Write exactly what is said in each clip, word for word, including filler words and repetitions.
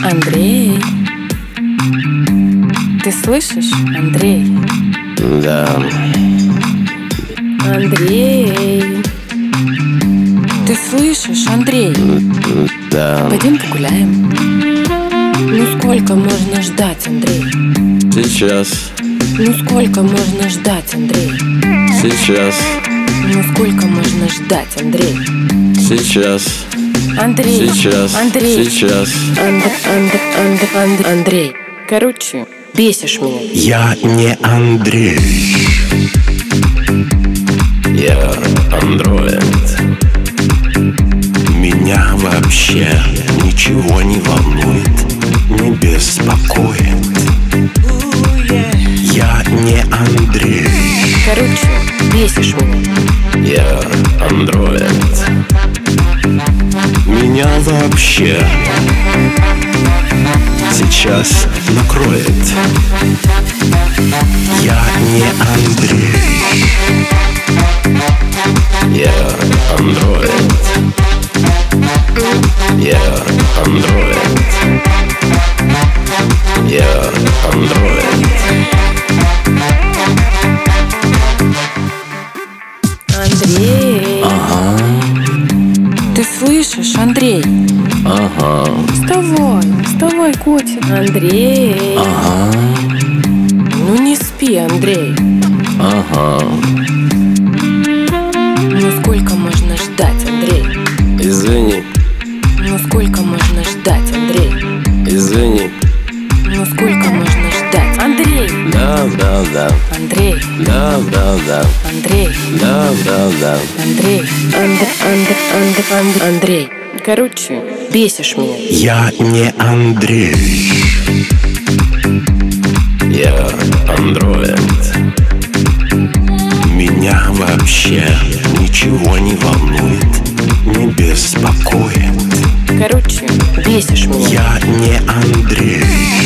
Андрей, ты слышишь, Андрей? Да. Андрей, ты слышишь, Андрей? Да. Пойдем погуляем. Ну сколько можно ждать, Андрей? Сейчас. Ну сколько можно ждать, Андрей? Сейчас. Ну сколько можно ждать, Андрей? Сейчас. Андрей, Сейчас. Андрей, Сейчас. Анд, Анд, Анд, Анд, Андрей, короче, бесишь меня. Я не Андрей. Я андроид. Меня вообще ничего не волнует, не беспокоит. Я не Андрей. Короче, бесишь меня. Я андроид. Меня вообще сейчас накроет. Я не Андрей. Я андроид. Я андроид. Я андроид. Андрей, Ага. ты слышишь, Андрей? Ага. Вставай, вставай, котик. Андрей, Ага. ну не спи, Андрей. Ага. Ну сколько можно ждать, Андрей? Извини. Ну сколько можно ждать, Андрей? Извини. Ну сколько можно ждать? Андрей, Да, да, да. Андрей, Да, да, да. Андрей, Да, да, да. Андрей, Анд, Анд, Анд, Анд, Андрей. Короче, бесишь меня. Я не Андрей. Я андроид. Меня вообще ничего не волнует, не беспокоит. Короче, бесишь меня. Я не Андрей.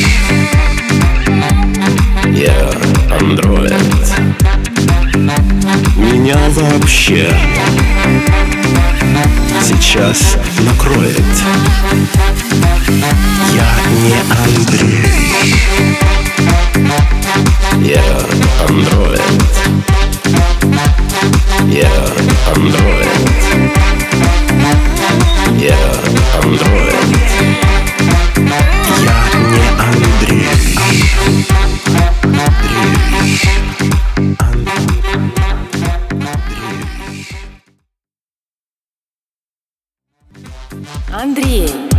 Я андроид. Меня вообще сейчас накроет. Я не Андрей. Я андроид. Я андроид. Я андроид. Я не Андрей. Андрей. Андрей,